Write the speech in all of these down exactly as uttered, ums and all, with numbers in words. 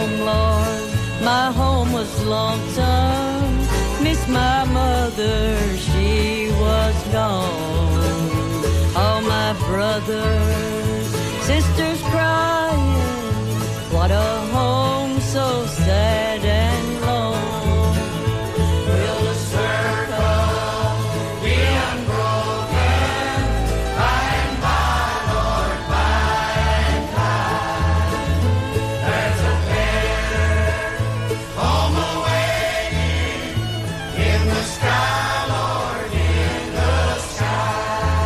home, Lord, my home was lonesome. Miss my mother, she was gone. All my brothers, sisters crying, what a home so sad and lone. Will the circle be unbroken by and by, Lord, by and by? There's a better home awaiting in the sky, Lord, in the sky.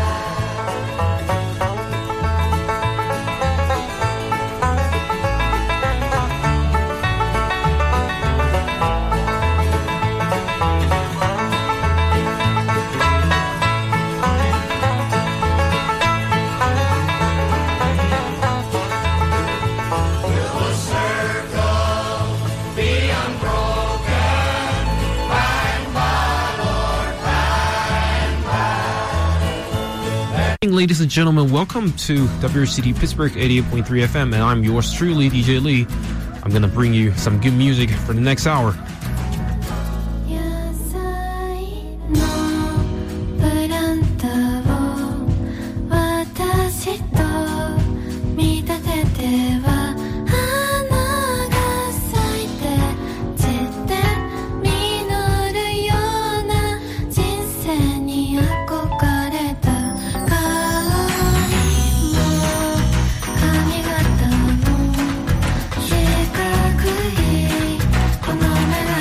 Ladies and gentlemen, welcome to W C T Pittsburgh eighty-eight point three F M, and I'm yours truly, D J Lee. I'm gonna bring you some good music for the next hour. Come on,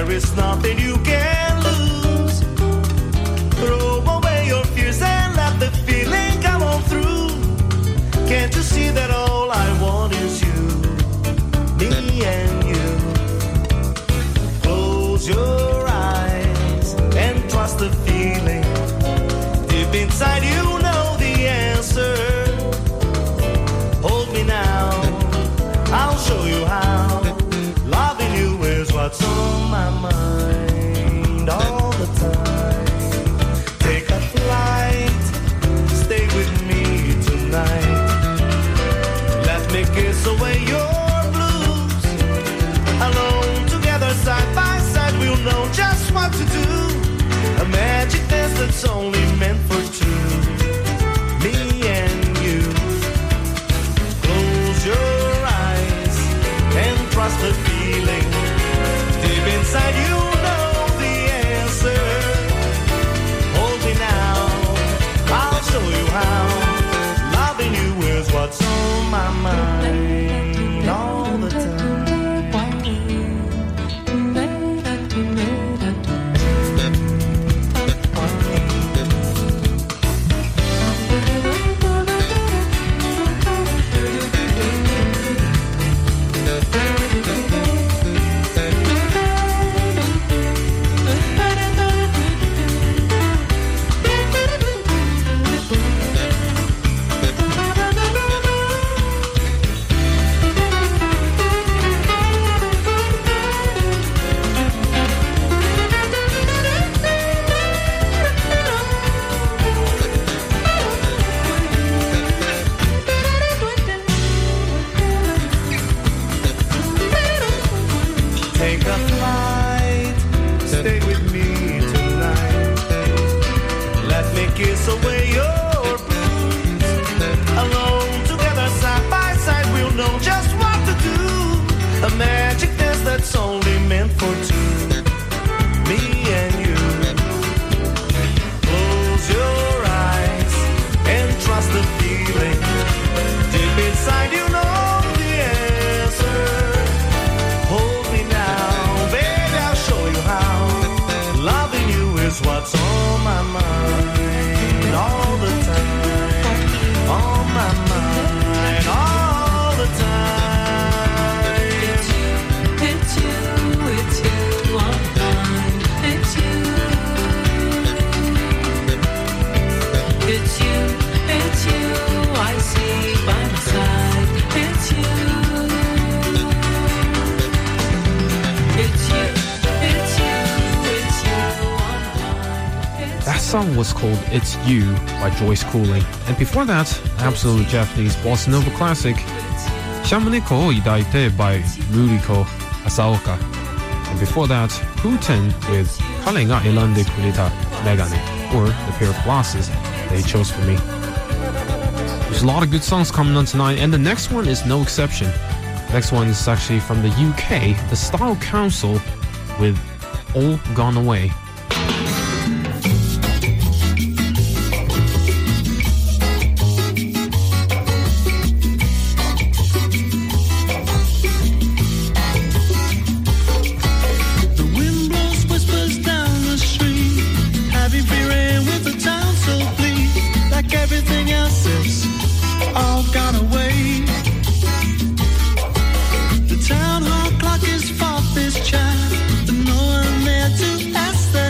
there is nothing you can lose. Throw away your fears and let the feeling come on through. Can't you see that all I want is you, me and you? Close your eyes and trust the feeling. Deep inside you know the answer. Hold me now, I'll show you how. Loving you is what's on my mind all the time. Take a flight, stay with me tonight. Let me kiss away your blues. Alone together side by side, we'll know just what to do. A magic dance that's only meant for two, me and you. Close your eyes and trust the feeling. Deep inside you know the answer. Hold me now, I'll show you how. Loving you is what's on my mind all the time. Kiss away your blues. Alone together side by side, we'll know just what to do. A magic dance that's only meant for two, me and you. Close your eyes and trust the feeling. Deep inside you know the answer. Hold me now, baby, I'll show you how. Loving you is what's on my mind all the time, on my mind all the time. It's you, it's you, it's you on mine. It's you, it's you, it's you I see by my side. It's you, it's you, it's you, it's you on mine. That song was called It's You by Joyce Cooling. And before that, absolute Japanese bossa nova classic, Shamaneko Idaite by Ruriko Asaoka. And before that, Putin with Kale ga Elande Kureta Megane, or the pair of glasses they chose for me. There's a lot of good songs coming on tonight, and the next one is no exception. The next one is actually from the U K, the Style Council with All Gone Away. The town hall clock is far this child, but no one there to ask them.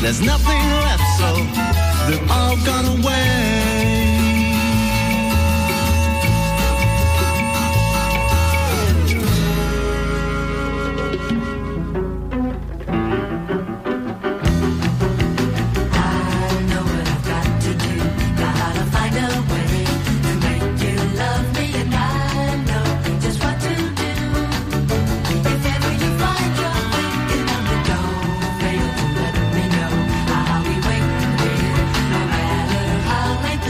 There's nothing left, so they've all gone away. I'll be waiting here, no matter how late.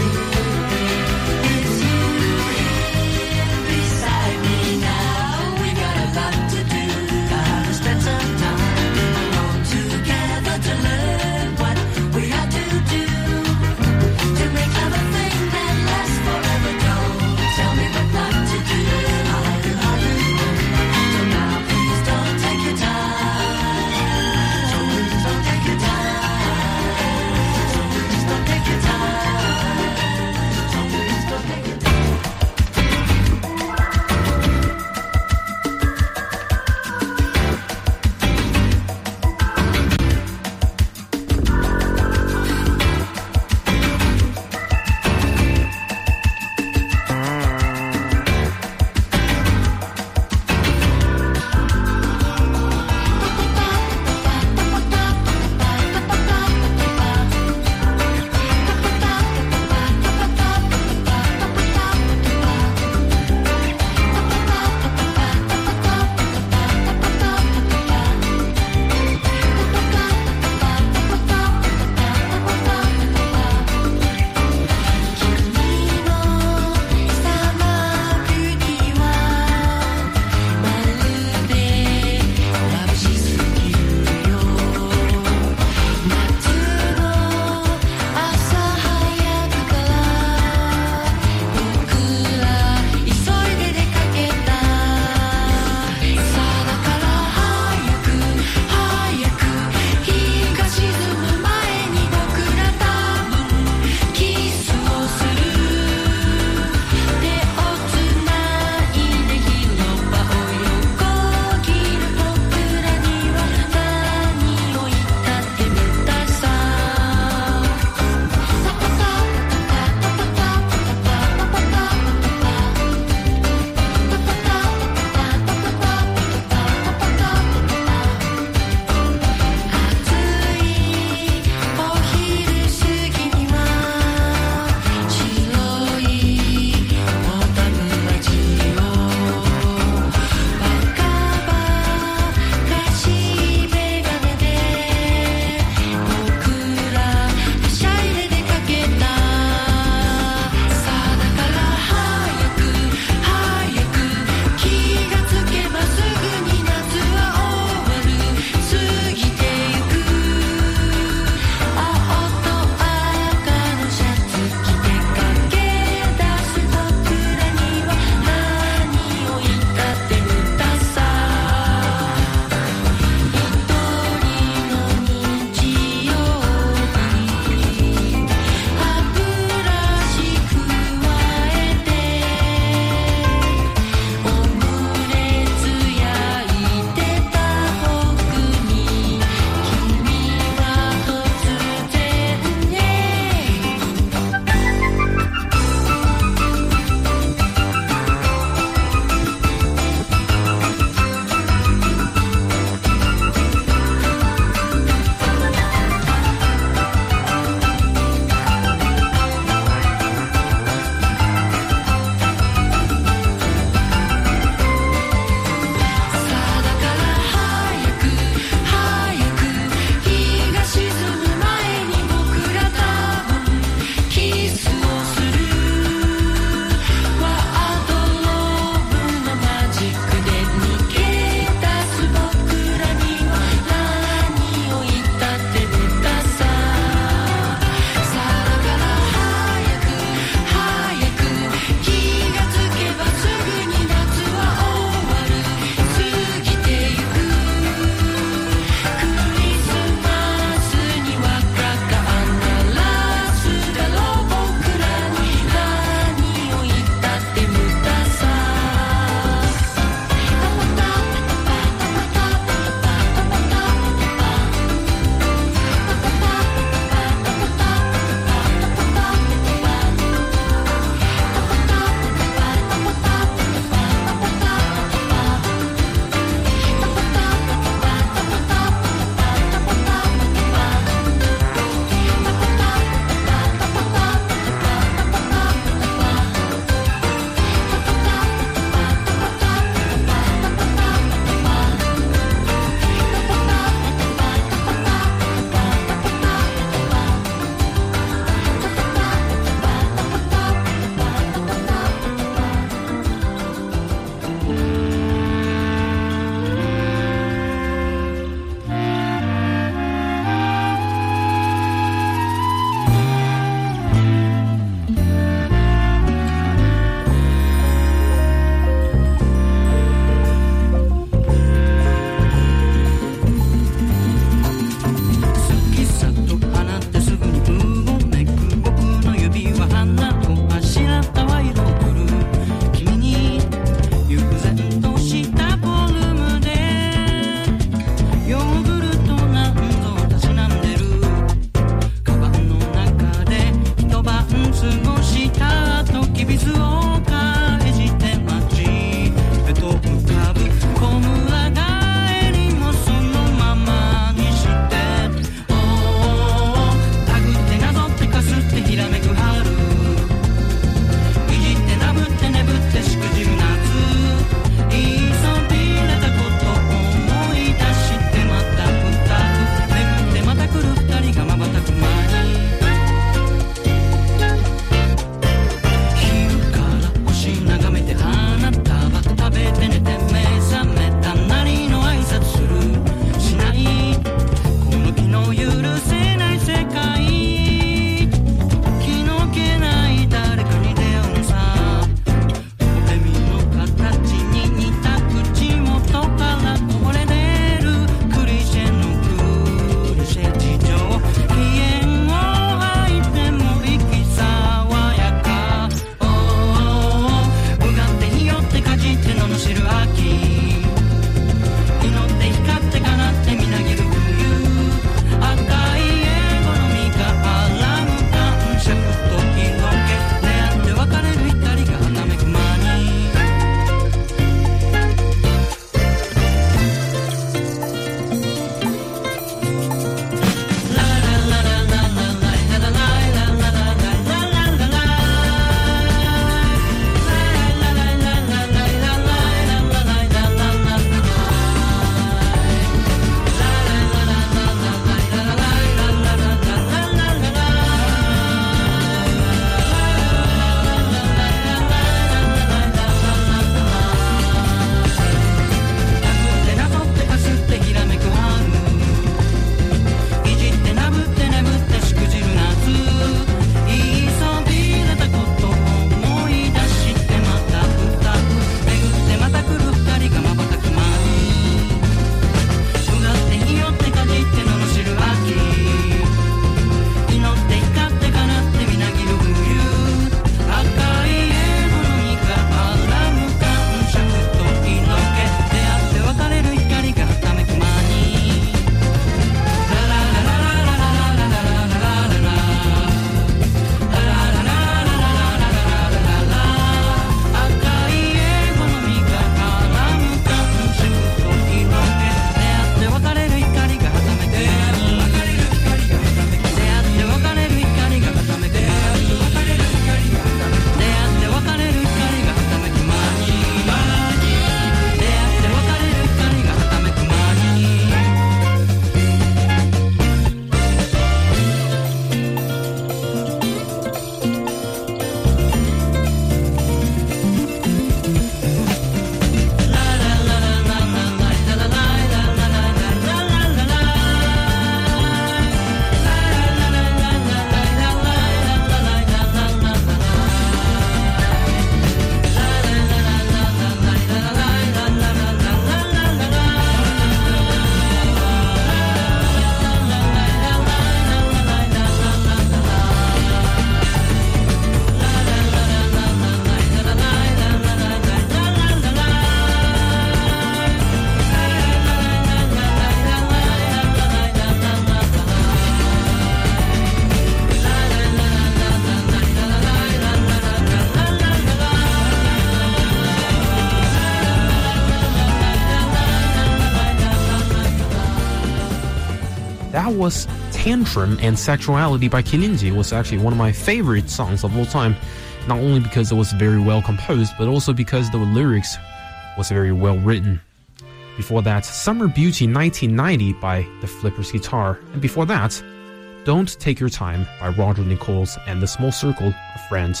was Tantrum and Sexuality by Kilinji was actually one of my favorite songs of all time, not only because it was very well composed, but also because the lyrics was very well written. Before that, Summer Beauty nineteen ninety by the Flippers Guitar, and before that, Don't Take Your Time by Roger Nichols and the Small Circle of Friends.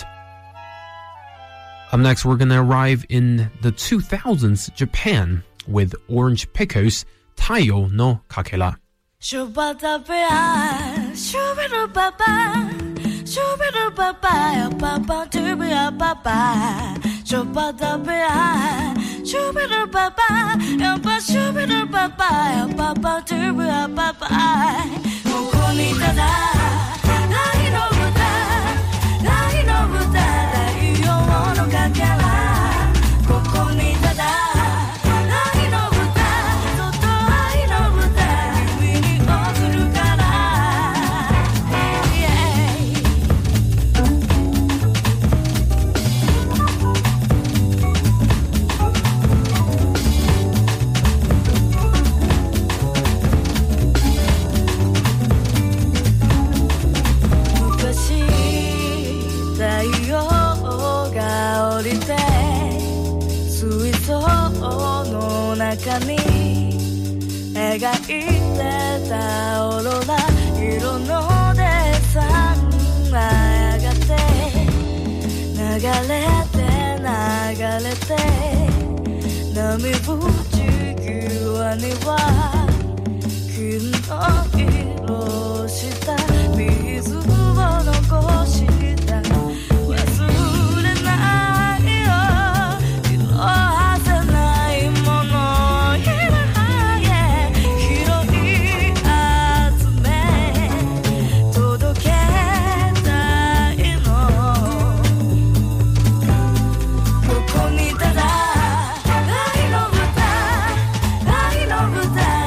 Up next, we're gonna arrive in the two thousands Japan with Orange Pickles, Taiyo no Kakela. Shubba-dabba, shubba-dubba-ba, shubba-dubba-ba, ba-ba-dubba-ba-ba. Shubba-dabba, shubba-dubba-ba, shubba-dubba-ba, ba-ba-dubba-ba-ba. ここにただ愛の歌、愛の歌、太陽のかけら。ここにただ愛の歌、そっと愛の歌、君に送るから。中に描いてたオーロラ色のデッサンがやがて流れて流れて波打ち際には金の色をした水を残した忘れないよ色あせないもの愛の歌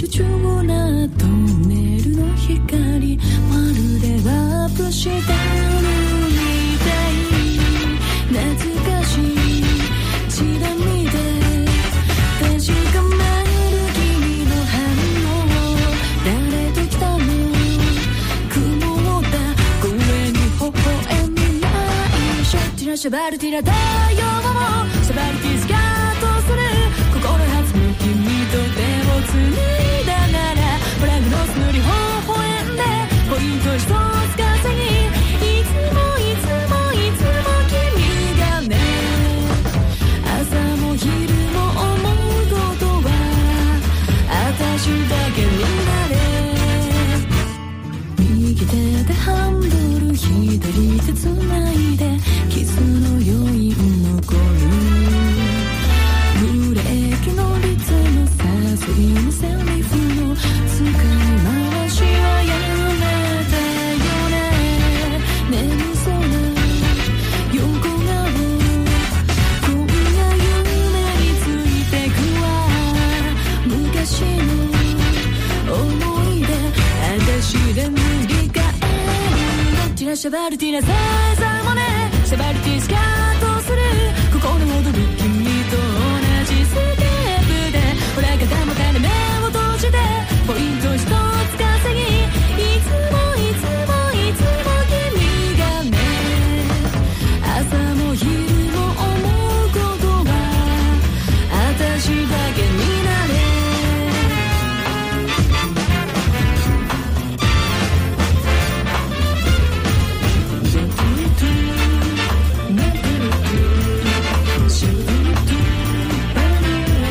重なトンネルの光、まるでワープしたのみたい、懐かしいチラ見で確かめる君の反応、誰と来たの曇った声に微笑みないシャッティなシャバルティな太陽もシャバルティスカートする心弾む君と手をつないだならフラグのス塗り微笑んでポイント一つ稼ぎ、いつもいつもいつも君がね、朝も昼も思うことは私だけになれ、右手でハンドル左手つないでキスの余韻残る、ブレーキのリズム誘いのセリフの使い回しはやめてよね、眠そうな横顔、こんな夢についてくわ、昔の思い出私で塗り替える、どっちなシャバルティな星座もね、シャバルティスカートする心躍る君と同じステップで裏方もたれ目を閉じてポイント一つ稼ぎ、いつもいつもいつも君がね、朝も昼も思うことは私だけになれ、Shoot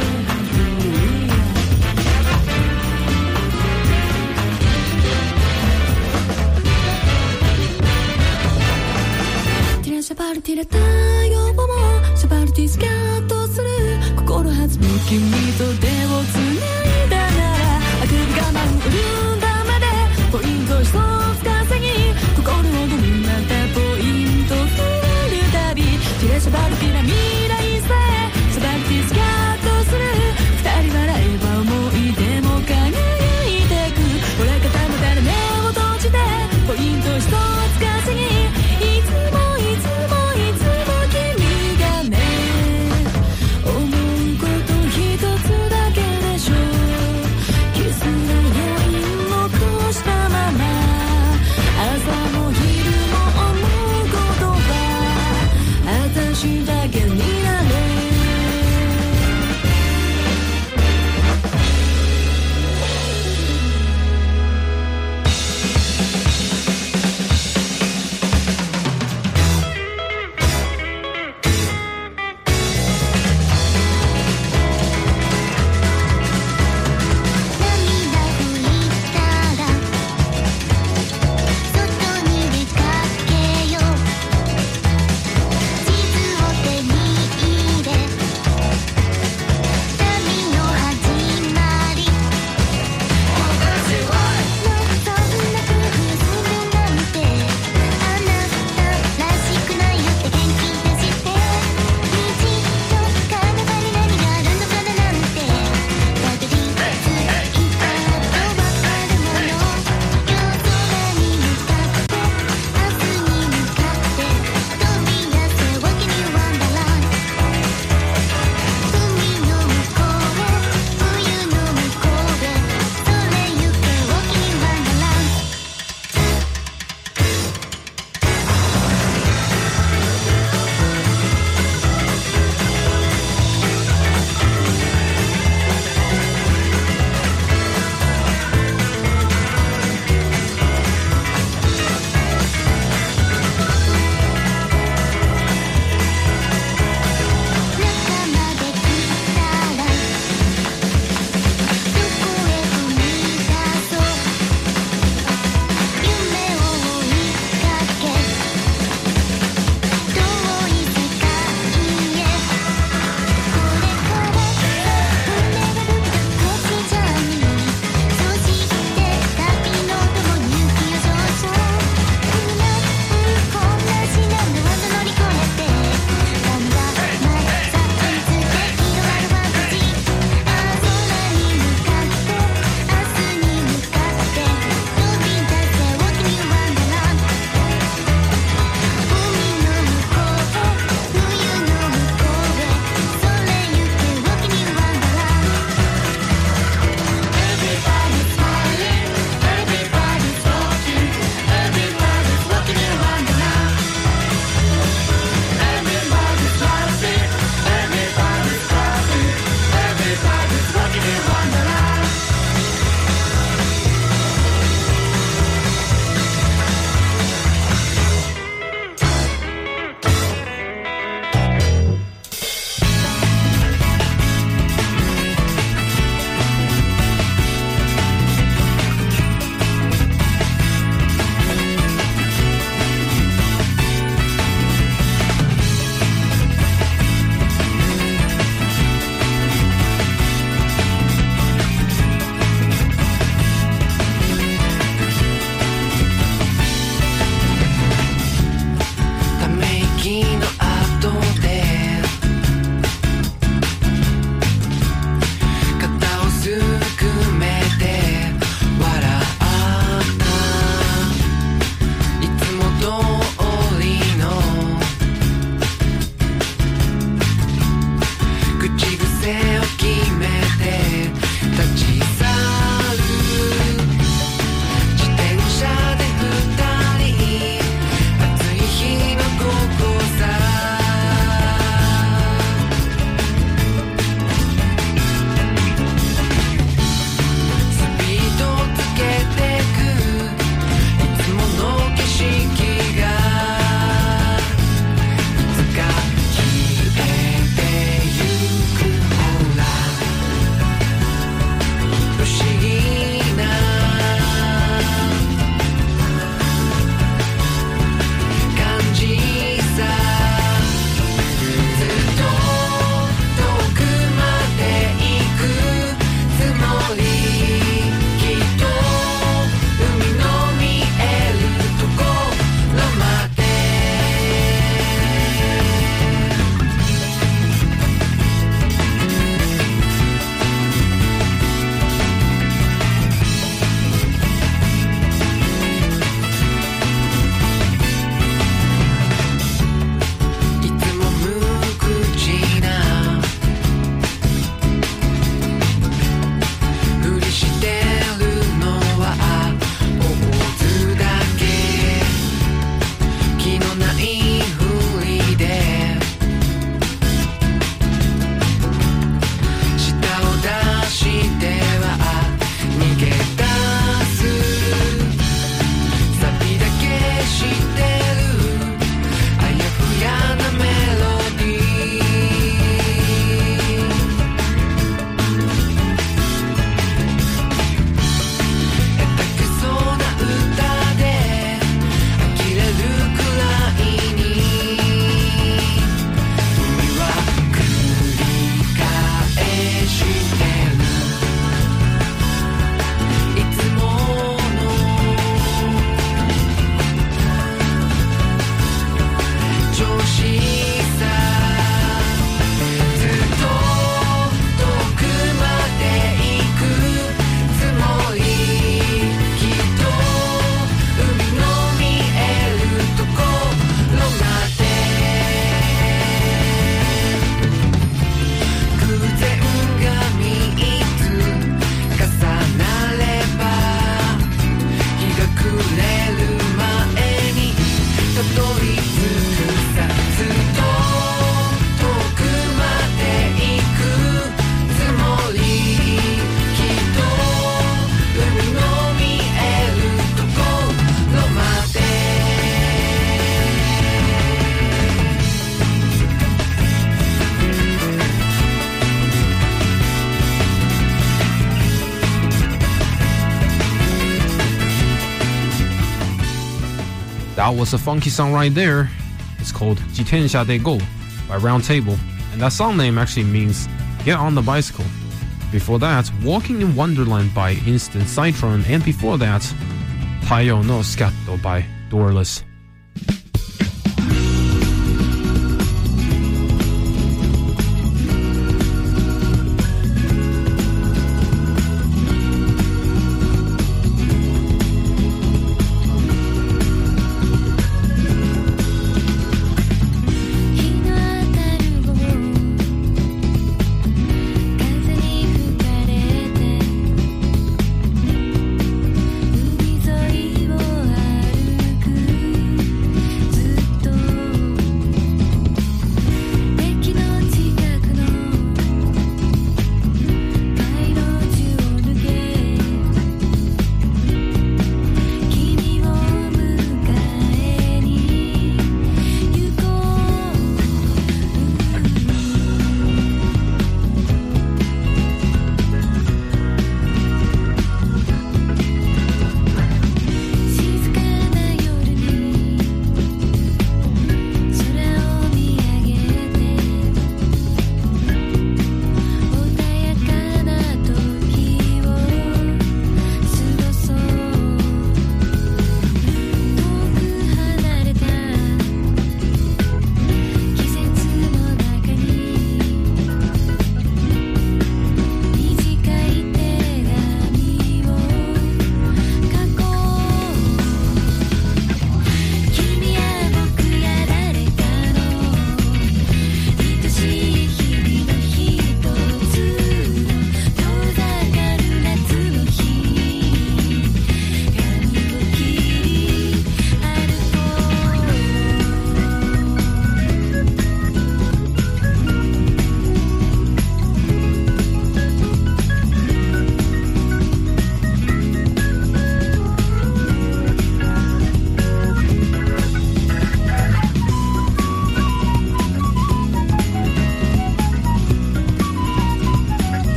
That was a funky song right there. It's called Jitensha de Go by Round Table, and that song name actually means get on the bicycle. Before that, Walking in Wonderland by Instant Citron, and before that, Tayo no Scatto by Doorless.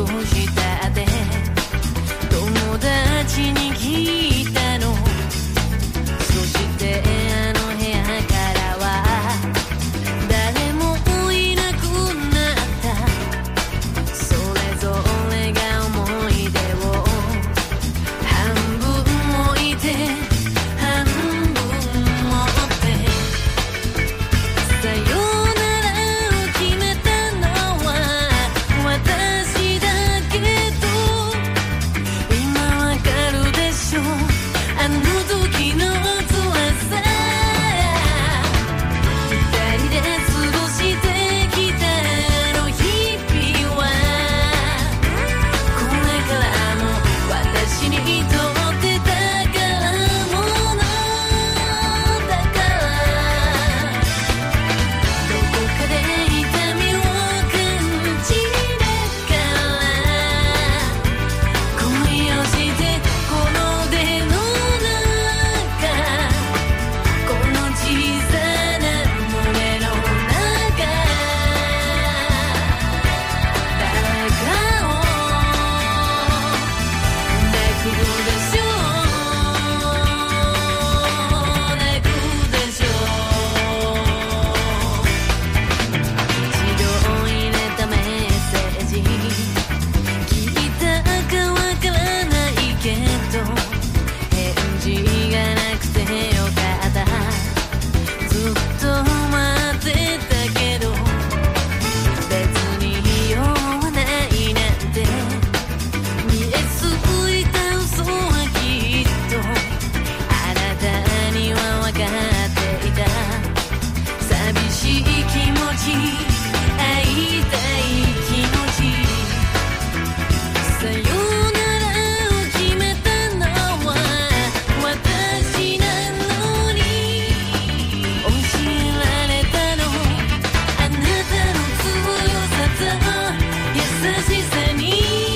したって友達に聞いたの。そしてあの部屋からは誰もいなくなった。それぞれが思い出を半分置いて半分持ってさよならを決めたのは私だけど今わかるでしょあの時の辛さ。二人で過ごしてきたあの日々はこれからも私にとって宝物だから。どこかで痛みを感じながら恋をしてこの手の中この小さな胸の中誰かを抱くでしょ抱くでしょ一度入れたメッセージ聞いたかわからないけど返事がなくてよかった。ずっと待ってたけど別に用はないなんて見えすぎた嘘はきっとあなたには分かっていた。寂しい気持ち会いたい気持ちさよならを決めたのは私なのに教えられたのあなたの強さと優しさに。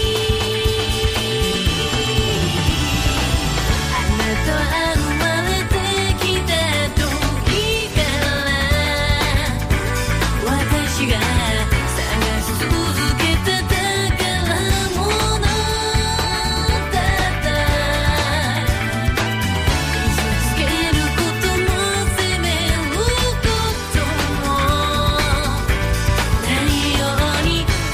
あなたは生まれてきた時から私が探し続けた宝物だった。傷つけることも責めることもないように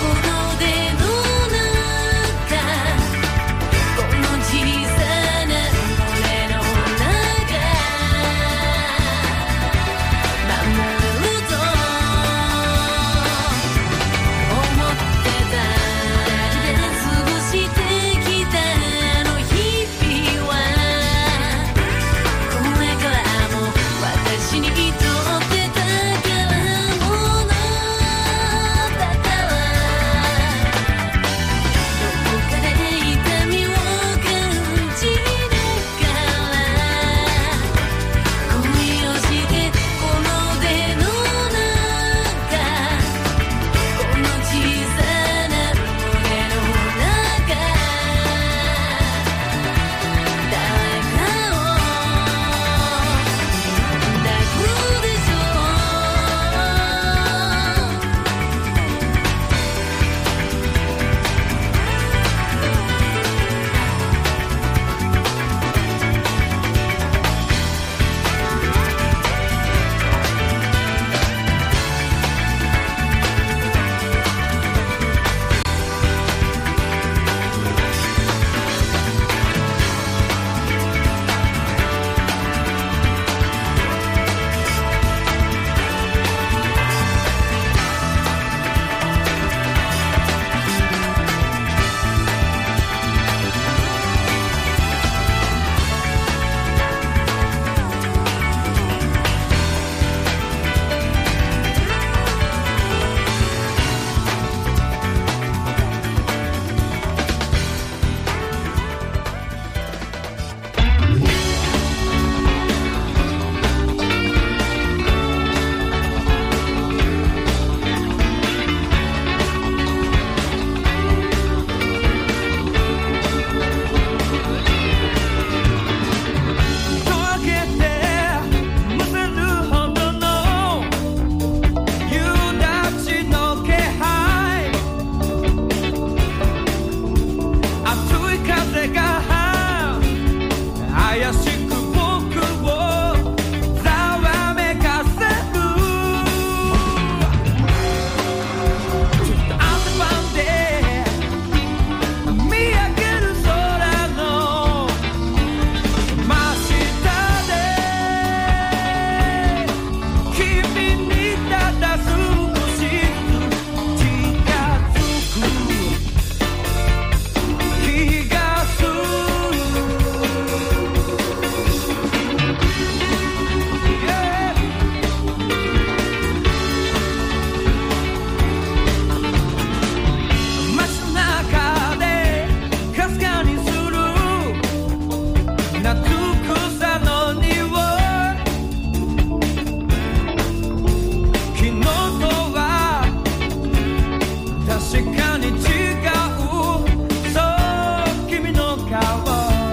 かに違うそう君の顔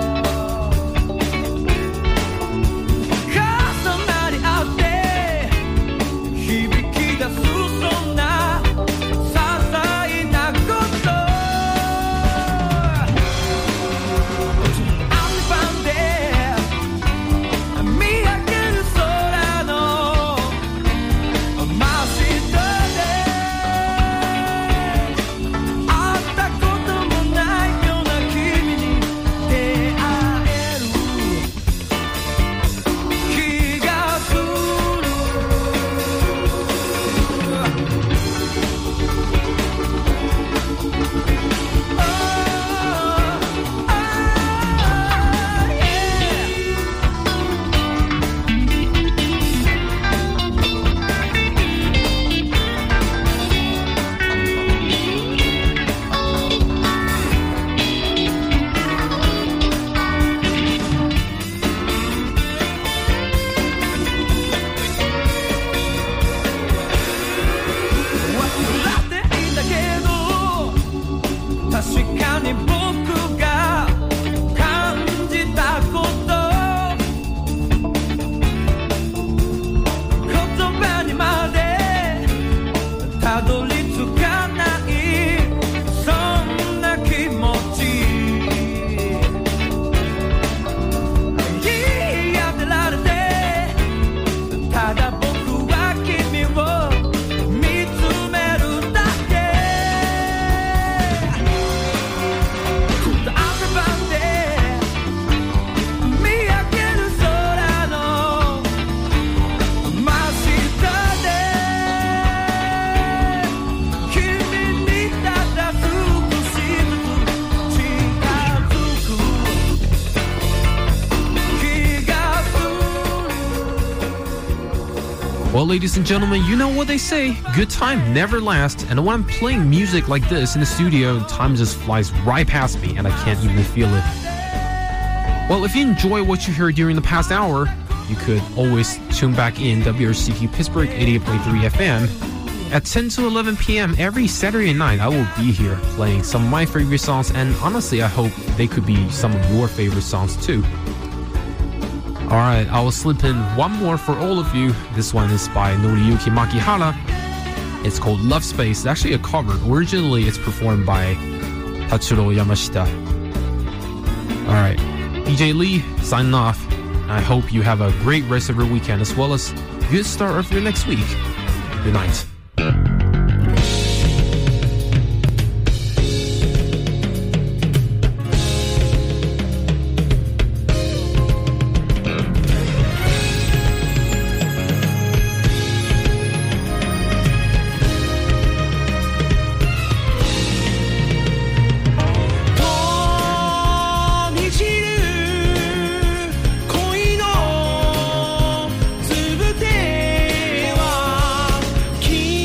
重なり合って響き出すそんな些細なこと雨晩で見上げる空の真下で会ったこともないような君に出会える気がする確かに僕が感じたこと言葉にまでたどり着かないそんな気持ち言い当てられてただ僕は君を見つめるだけ Well, ladies and gentlemen, you know what they say. Good time never lasts. And when I'm playing music like this in the studio, time just flies right past me and I can't even feel it. Well, if you enjoy what you heard during the past hour, you could always tune back in W R C Q Pittsburgh eighty-eight point three F M. At ten to eleven p.m. every Saturday night, I will be here playing some of my favorite songs, and honestly, I hope they could be some of your favorite songs too. Alright, I will slip in one more for all of you. This one is by Noriyuki Makihara. It's called Love Space. It's actually a cover. Originally, it's performed by Tatsuro Yamashita. Alright, D J Lee signing off. I hope you have a great rest of your weekend as well as good start of your next week. Good night. Key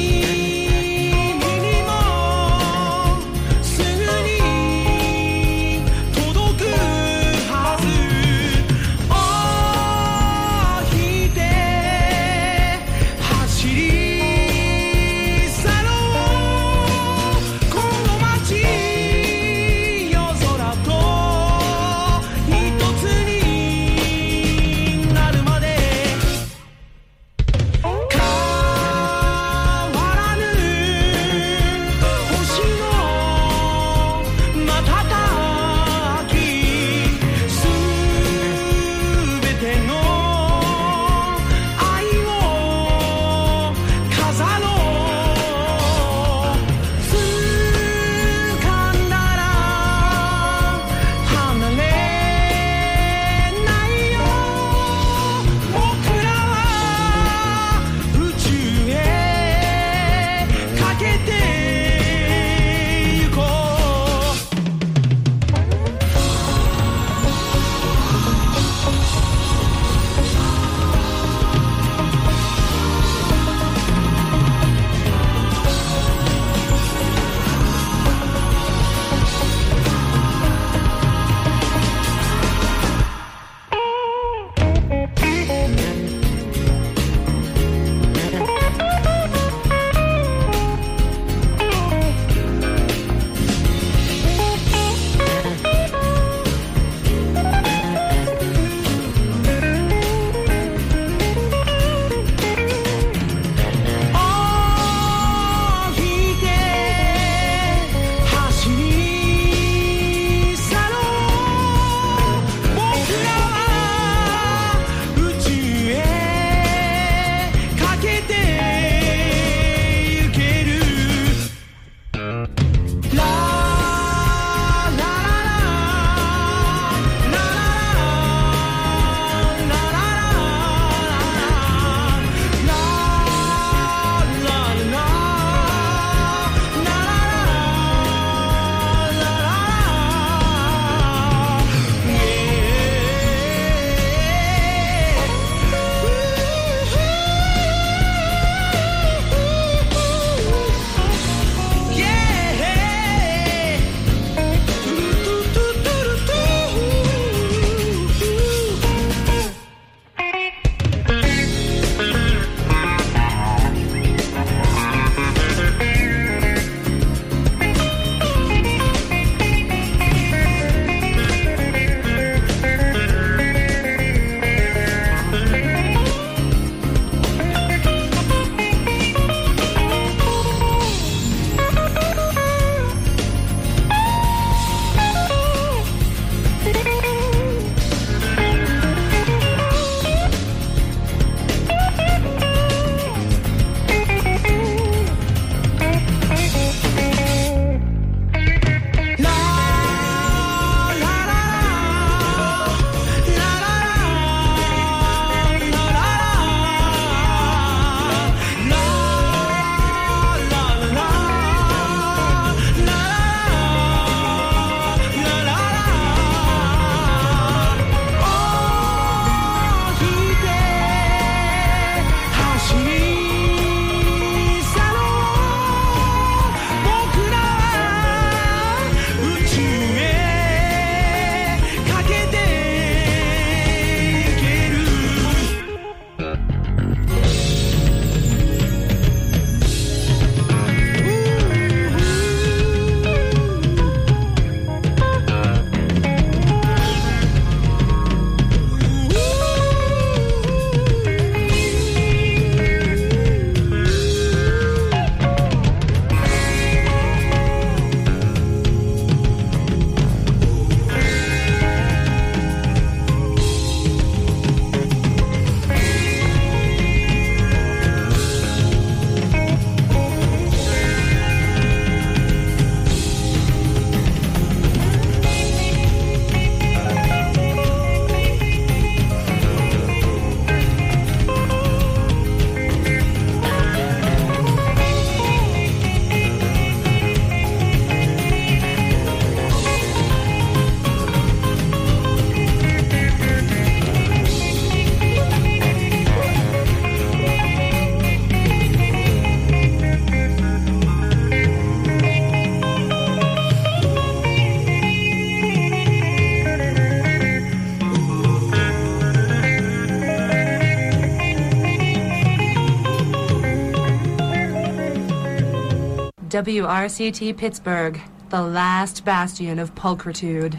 W R C T Pittsburgh, the last bastion of pulchritude.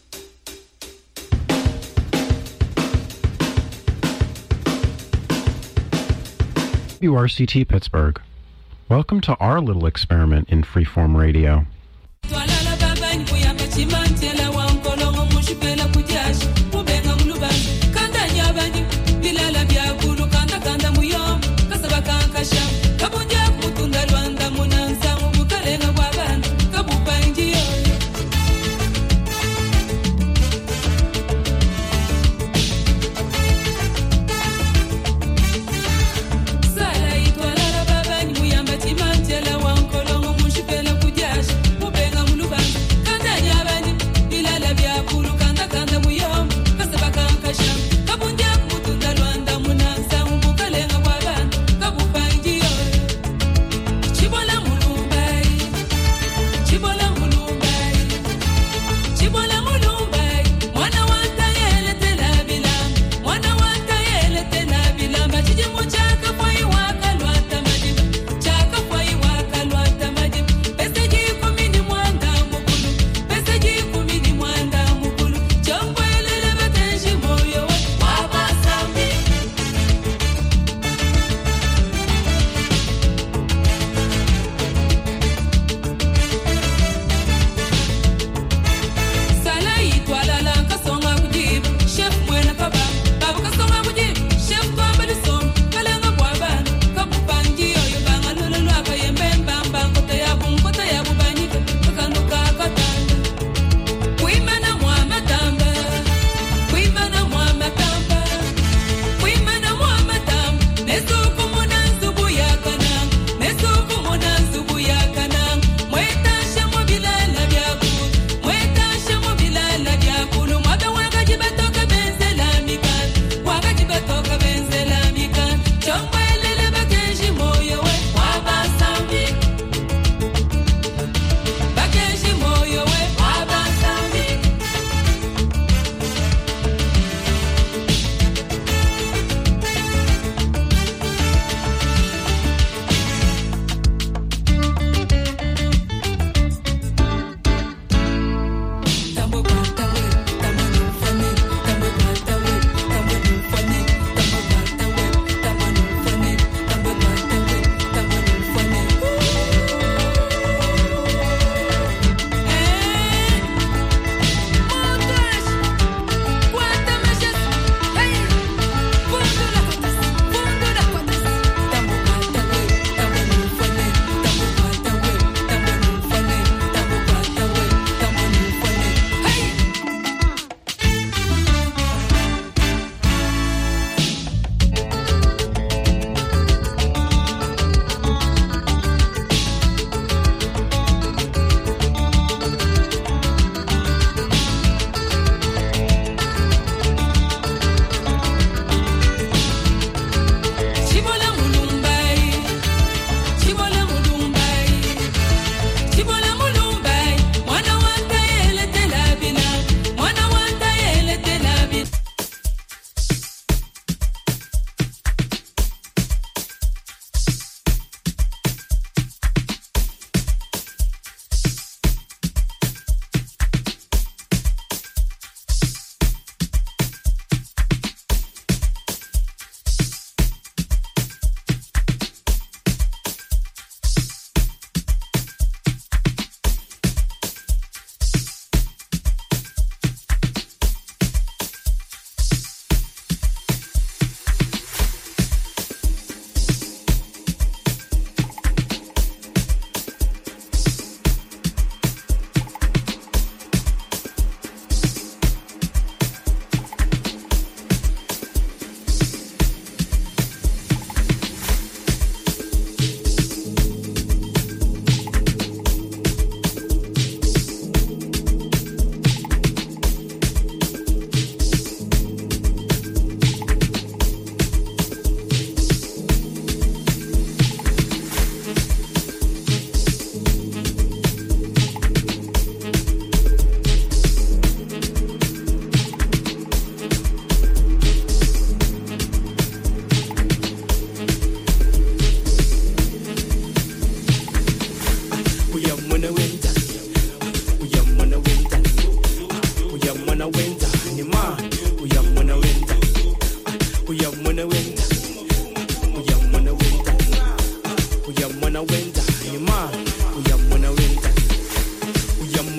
W R C T Pittsburgh. Welcome to our little experiment in freeform radio.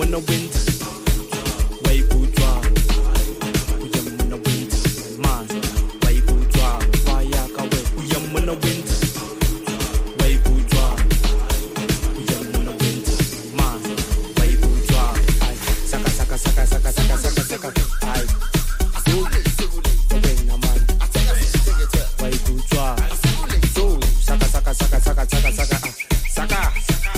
uyamuna winter wayibutwa uyamuna winter maza wayibutwa wayaka we uyamuna winter wayibutwa uyamuna winter maza wayibutwa ay saka saka saka saka saka saka saka ay wena man wayibutwa so saka saka saka saka saka saka saka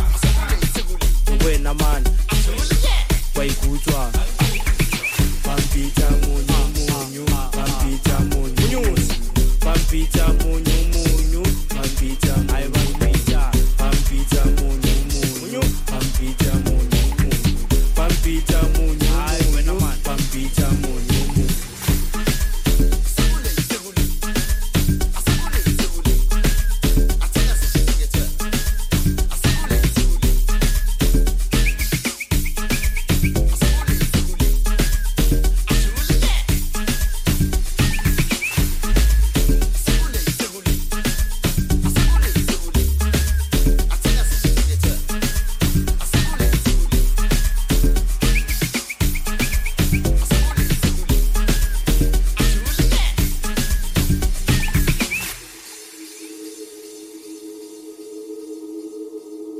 wena man wayibutwa pampita munyu munyu pampita munyu pampita munyu munyu pampita ay pampita pampita munyu munyu pampita munyu munyu pampita munyu ay wena man pampita munyu munyu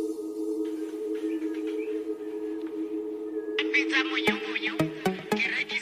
Pizza moño moño, que